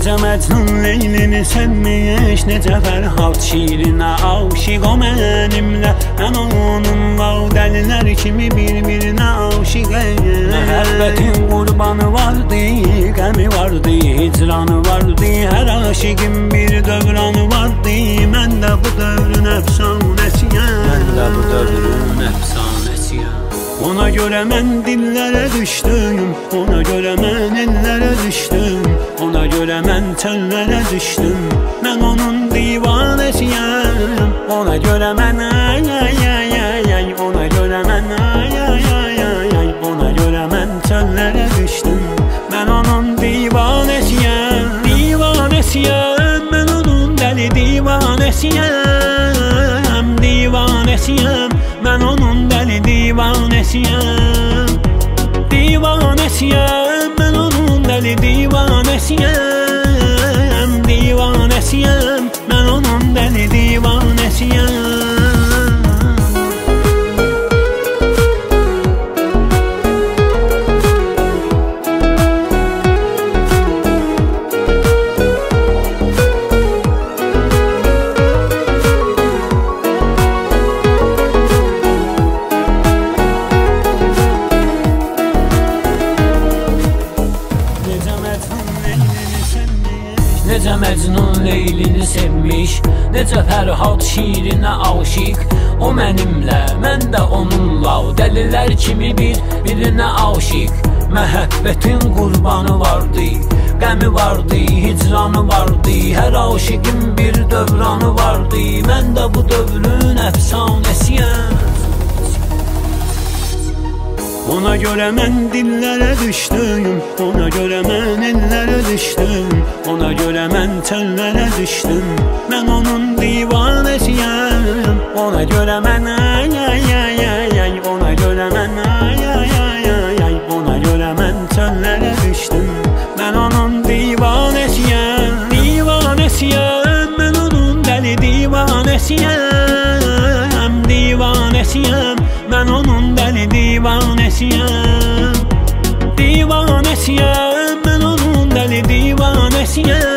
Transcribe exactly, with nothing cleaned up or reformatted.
Necə Məcnun Leylini sevmiş, necə Fərhad şirinə aşiq o mənimlə. Mən onunla o dəlilər kimi bir-birinə aşiqəm. Məhəbbətin qurbanı vardı, qəmi vardı, hicranı vardı. Hər aşiqin bir dövranı vardı. Mən də bu dövrün əfsanəsiyəm. Mən də bu dövrün əfsanəsiyəm. Ona görə mən dillərə düşdüm, ona görə mən ellərə düşdüm, ona görə mən çöllərə düşdüm. Mən onun divanəsiyəm. Ona görə mən ay ay ay ay ay, ona görə mən ay ay ay ay ay, ona görə mən çöllərə düşdüm. Mən onun divanəsiyəm, divanəsiyəm. Mən onun dəli divanəsiyəm, divanəsiyəm. Mən onun dəli divanəsiyəm, divanəsiyəm. Mən onun dəli divanəsiyəm, divanəsiyəm. Mən onun dəli divanəsiyəm. Necə Məcnun Leylini sevmiş, necə Fərhad şirinə aşiq o mənimlə, mən də onunla o dəlilər kimi bir-birinə aşiq. Məhəbbətin qurbanı vardı, qəmi vardı, hicranı vardı. Hər aşiqin bir dövranı vardı. Mən də bu dövrün əfsanəsiyəm. Ona görə mən dillərə düşdüm, ona görə mən ellərə düşdüm, ona görə mən çöllərə düşdüm. Mən onun divanəsiyəm. Ona görə mən ay ay ay ay ay, ona görə mən ay ay ay ay ay, ona görə mən çöllərə düşdüm. Mən onun divanəsiyəm, divanəsiyəm. Mən onun dəli divanəsiyəm, divanəsiyəm. Mən onun dəli divanəsiyəm, divanəsiyəm. Mən onun dəli divanəsiyəm.